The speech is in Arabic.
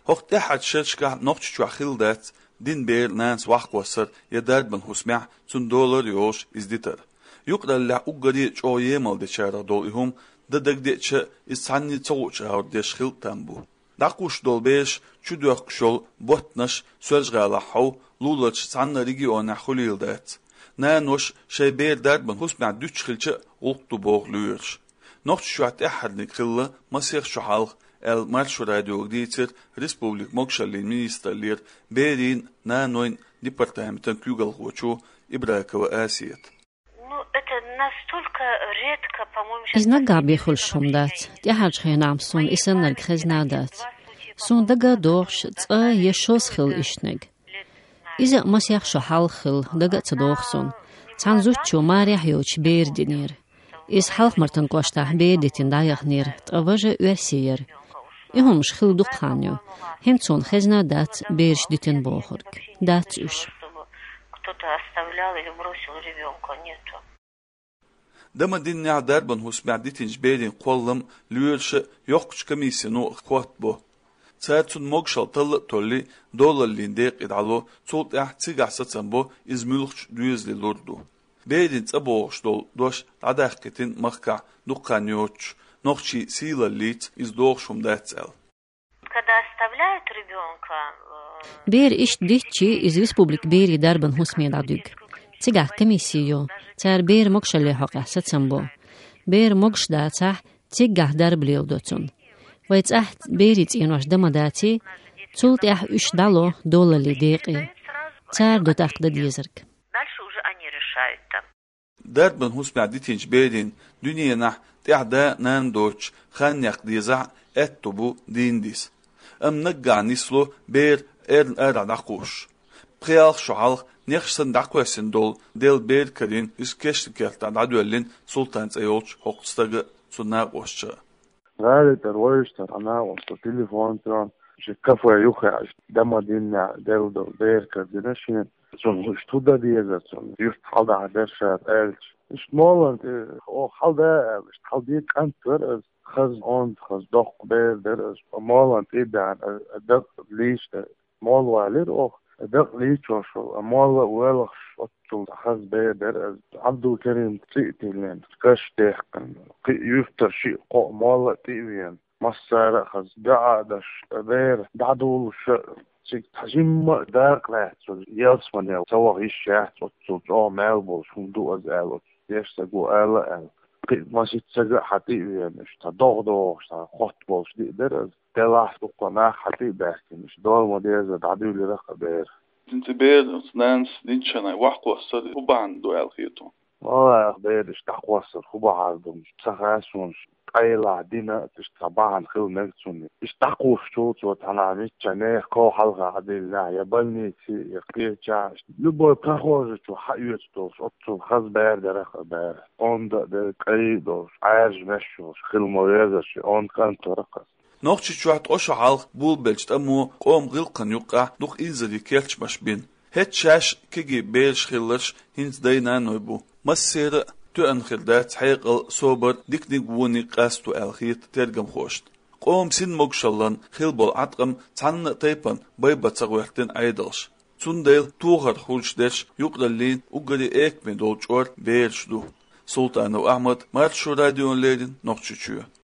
وقت أحد شركة نقطة خلدت دين بير نانس واحد وصر يدرب من حسمع $100 يوش إزدتر يقدر لا أقدر جو يمال دشارة دولهم ددق ديتش إسحني توش هاور ديش خل تنبو داقوش دول بيش شدوك شول بوتنش سوالجغالا حو لولتش سعنا ريجيونا خليل دات نانوش شي بير درب من حسمع دوش خلش غلطو بوغ لورش نقطة شوات أحد نكخلة مسيح شحالغ المارشو راديو ديتر ريسبوبليك موكشالين مينيسترلير بيرين نانوين ديبارتامنتن كيوغل غوچو إبراكا وآسيت. إزنقا بيخل شمدات تيحاج خينام سون إسن الخزنادات سون دقا دوغش تقا يشوز خل إشنق إذا مسيح شحال خل دقا تدوغ سون تانزوچو ماريح يوچ بير دينير إز حالق مرتن قوشتاح بيدتين دايخ نير تقواجه واسير إهم شخل دقانيو هنسون خزنا دات بيرش ديتين بوخرك دات إش دما دين نعدار بن حسمع ديتين جبيرين قولم ليرش يوقش كميسينو اخوات بو تارتون موغشال طلق تولي دولار لينديق إدعالو تولت تيغح ستنبو إز ملخش دويز للوردو بيرين تابوغش دول دوش عداقتين مخكع دقانيوش نوخشي سيلا ليت إز دوغشم داتسال بير إش ديتشي إز ريسبوبليك بيري داربن حسمي دادوغ تيغح كميسيو تار بير موغشال لحقح ستنبو بير موغش داتح تيغح دارب ليودوتون ويتأحت بيريت إنوش دمداتي تولت إش دالو دولار لديقي تار دو تاقد ديزرك درب من حسمع ديتينج بيدين دنيا نح تعدا نان دوش خان يقديزع اتبو دين ديس نقع نسلو بير داقوش بخيال شعال نيخشن داقوسن دول ديل بير كرين اسكشت كيرتا دادولين سلطان ايولش حقستاق سناقوشا غالي ترويشتر أنا وصل تليفون تران شكفوا يوخي دما دينا ديل دول بير كردينشين سون شتودا ديزا سون يفت حالدا عدرشات ألش مالن حالدا حالدي كانتر خز خز دق بير در مالن تيدا دق ليش مال والر دق ليش وشو مال ولخ شطو خز بير در عبد الكريم تيتلين كاش دهقن يفتر شيء قو مال تيوين مصار خز قعدش بير دعدول شيء تجمع داق لا يلسمن سوى الشيء تو مالبو شندو أزالو يشتغو آلا ماشي تسجع حتى مش تضغط خط بوش در تلاح تقنع حتى بحكي مش دار مدير تعديل لي رقبير انت بير نانس دينشنا وحق وصل وبان دو الخيتو والله بير اشتاق وصل وبعضهم تخاسون قيلا دينا تشتبعن خيل نكتوني اشتاقوا شوت وتانا ميتشانيه كو حلقة عديل لا يبني تي يقيتشا لبو تخوز تو حيوت دوش اتو خز بير درخ بير اون دا قيدوش عارج مشوش خيل مويزش اون كان ترقص نوخشي شوات اوشو حلق بول بلجت امو قوم غلقن يقع دوخ إنزلي كيرتش مشبين هيت شاش كيجي بيلش خيلش هنز دينا نويبو مسير تو انخردات حيقل صوبر ديك ووني قاستو الخيط ترجم خوشت قوم سين موغشالان خيلبول عطقم تان تيبان بايبا تغوحتين ايدلش تنديل توغر خولش ديش يقدلين وقري ايك من دولجور بيرش دو سلطان و احمد مارشو راديون ليدين نوخشو